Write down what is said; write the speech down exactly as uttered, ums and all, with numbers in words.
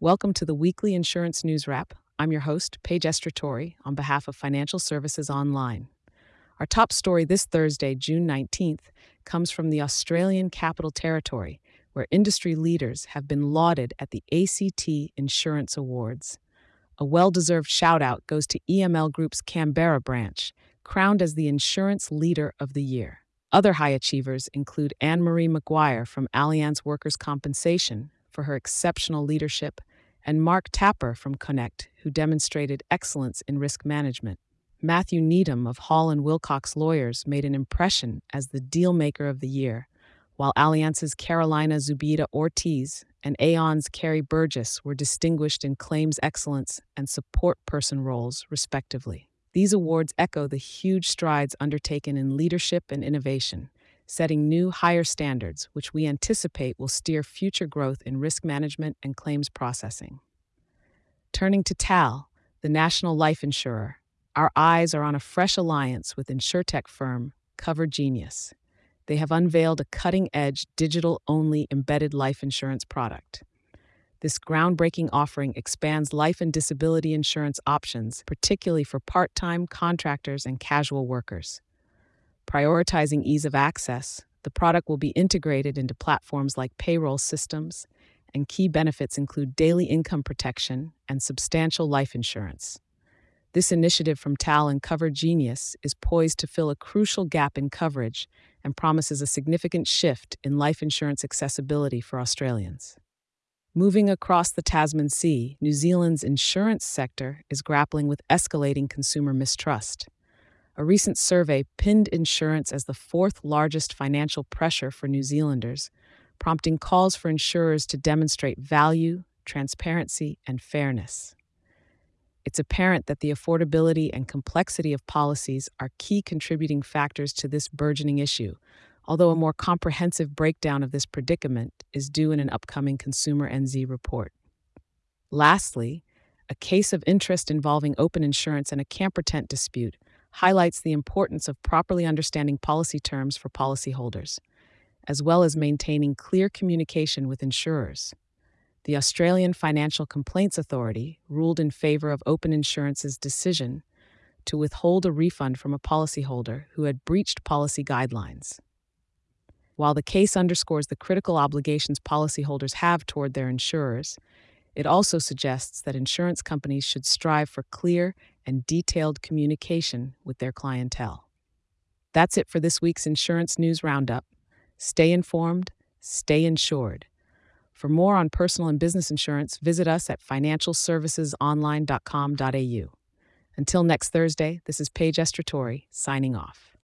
Welcome to the weekly insurance news wrap. I'm your host, Paige Estratori, on behalf of Financial Services Online. Our top story this Thursday, June nineteenth, comes from the Australian Capital Territory, where industry leaders have been lauded at the A C T Insurance Awards. A well-deserved shout-out goes to E M L Group's Canberra branch, crowned as the Insurance Leader of the Year. Other high achievers include Anne-Marie McGuire from Allianz Workers' Compensation for her exceptional leadership, and Mark Tapper from Connect, who demonstrated excellence in risk management. Matthew Needham of Hall and Wilcox Lawyers made an impression as the Dealmaker of the Year, while Allianz's Carolina Zubida Ortiz and Aon's Carrie Burgess were distinguished in claims excellence and support person roles, respectively. These awards echo the huge strides undertaken in leadership and innovation, setting new, higher standards, which we anticipate will steer future growth in risk management and claims processing. Turning to T A L, the national life insurer, our eyes are on a fresh alliance with insurtech firm Cover Genius. They have unveiled a cutting-edge, digital-only embedded life insurance product. This groundbreaking offering expands life and disability insurance options, particularly for part-time, contractors, and casual workers. Prioritizing ease of access, the product will be integrated into platforms like payroll systems, and key benefits include daily income protection and substantial life insurance. This initiative from T A L and Cover Genius is poised to fill a crucial gap in coverage and promises a significant shift in life insurance accessibility for Australians. Moving across the Tasman Sea, New Zealand's insurance sector is grappling with escalating consumer mistrust. A recent survey pinned insurance as the fourth largest financial pressure for New Zealanders, prompting calls for insurers to demonstrate value, transparency, and fairness. It's apparent that the affordability and complexity of policies are key contributing factors to this burgeoning issue, although a more comprehensive breakdown of this predicament is due in an upcoming Consumer N Z report. Lastly, a case of interest involving open insurance and a camper tent dispute highlights the importance of properly understanding policy terms for policyholders, as well as maintaining clear communication with insurers. The Australian Financial Complaints Authority ruled in favor of Open Insurance's decision to withhold a refund from a policyholder who had breached policy guidelines. While the case underscores the critical obligations policyholders have toward their insurers, it also suggests that insurance companies should strive for clear and detailed communication with their clientele. That's it for this week's Insurance News Roundup. Stay informed, stay insured. For more on personal and business insurance, visit us at financial services online dot com dot a u. Until next Thursday, this is Paige Estratori, signing off.